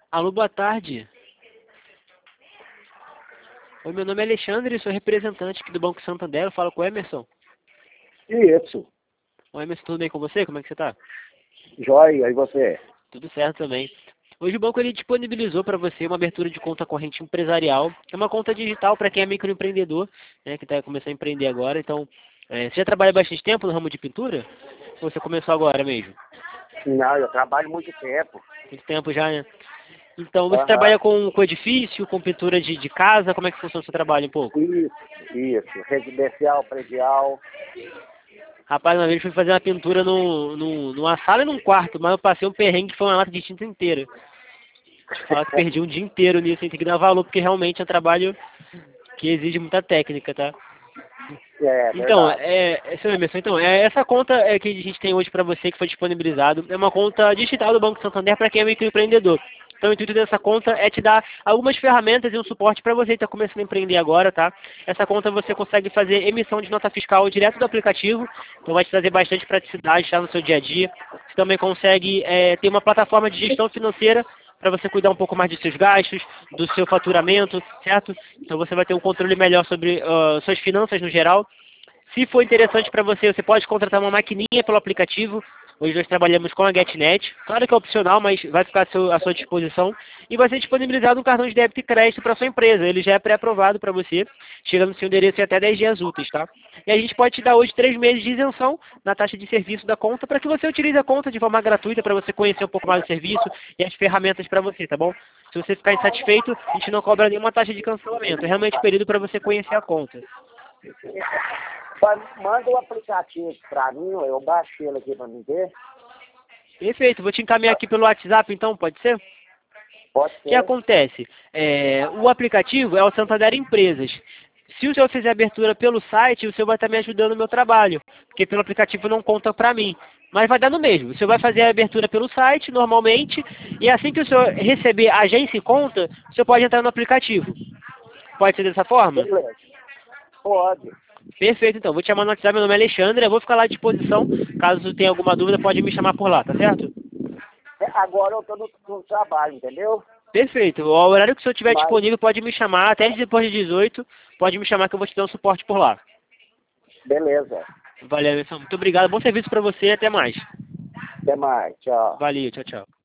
Alô, boa tarde. Oi, meu nome é Alexandre, sou representante aqui do Banco Santander. Eu falo com o Emerson. Isso, Oi, Emerson, tudo bem com você? Como é que você tá? joia, e você? Tudo certo também. Hoje o banco ele disponibilizou para você uma abertura de conta corrente empresarial. É uma conta digital para quem é microempreendedor, né, que está começando a empreender agora. Então, você já trabalha bastante tempo no ramo de pintura? Ou você começou agora mesmo? Não, eu trabalho muito tempo. Muito tempo já, né? Então, você Aham, trabalha com edifício, com pintura de casa? Como é que funciona o seu trabalho um pouco? isso. Residencial, predial. Rapaz, uma vez eu fui fazer uma pintura numa sala e num quarto, mas eu passei um perrengue que foi uma lata de tinta inteira. Falar que perdi um dia inteiro nisso, tem que dar valor, porque realmente é um trabalho que exige muita técnica, tá? É Então, verdade. seu Emerson, então, essa conta que a gente tem hoje para você, que foi disponibilizado, é uma conta digital do Banco Santander para quem é microempreendedor. Então, o intuito dessa conta é te dar algumas ferramentas e um suporte para você que está começando a empreender agora, tá? Essa conta você consegue fazer emissão de nota fiscal direto do aplicativo, então vai te trazer bastante praticidade, tá, no seu dia a dia. Você também consegue ter uma plataforma de gestão financeira para você cuidar um pouco mais dos seus gastos, do seu faturamento, certo? Então você vai ter um controle melhor sobre suas finanças no geral. Se for interessante para você, você pode contratar uma maquininha pelo aplicativo. Hoje nós trabalhamos com a GetNet. Claro que é opcional, mas vai ficar à sua disposição. E vai ser disponibilizado um cartão de débito e crédito para sua empresa. Ele já é pré-aprovado para você, chegando no seu endereço em até 10 dias úteis, tá? E a gente pode te dar hoje 3 meses de isenção na taxa de serviço da conta para que você utilize a conta de forma gratuita para você conhecer um pouco mais do serviço e as ferramentas para você, tá bom? Se você ficar insatisfeito, a gente não cobra nenhuma taxa de cancelamento. É realmente período para você conhecer a conta. Manda o aplicativo para mim, eu baixei ele aqui para mim ver. Perfeito, vou te encaminhar aqui pelo WhatsApp então, pode ser? O Pode que ser. acontece? O aplicativo é o Santander Empresas. Se o senhor fizer abertura pelo site, o senhor vai estar me ajudando no meu trabalho, porque pelo aplicativo não conta para mim. Mas vai dar no mesmo. O senhor vai fazer a abertura pelo site, normalmente, e assim que o senhor receber agência e conta, o senhor pode entrar no aplicativo. Pode ser dessa forma? Beleza. Pode. Perfeito, então. Vou te chamar no WhatsApp, meu nome é Alexandre, eu vou ficar lá à disposição. Caso tenha alguma dúvida, pode me chamar por lá, tá certo? Agora eu estou no trabalho, entendeu? Perfeito. O horário que o senhor tiver Mas, disponível pode me chamar, até depois de 18, pode me chamar que eu vou te dar um suporte por lá. beleza. Valeu, Emerson. Muito obrigado. Bom serviço para você e até mais. Até mais. Tchau. Valeu, tchau, tchau.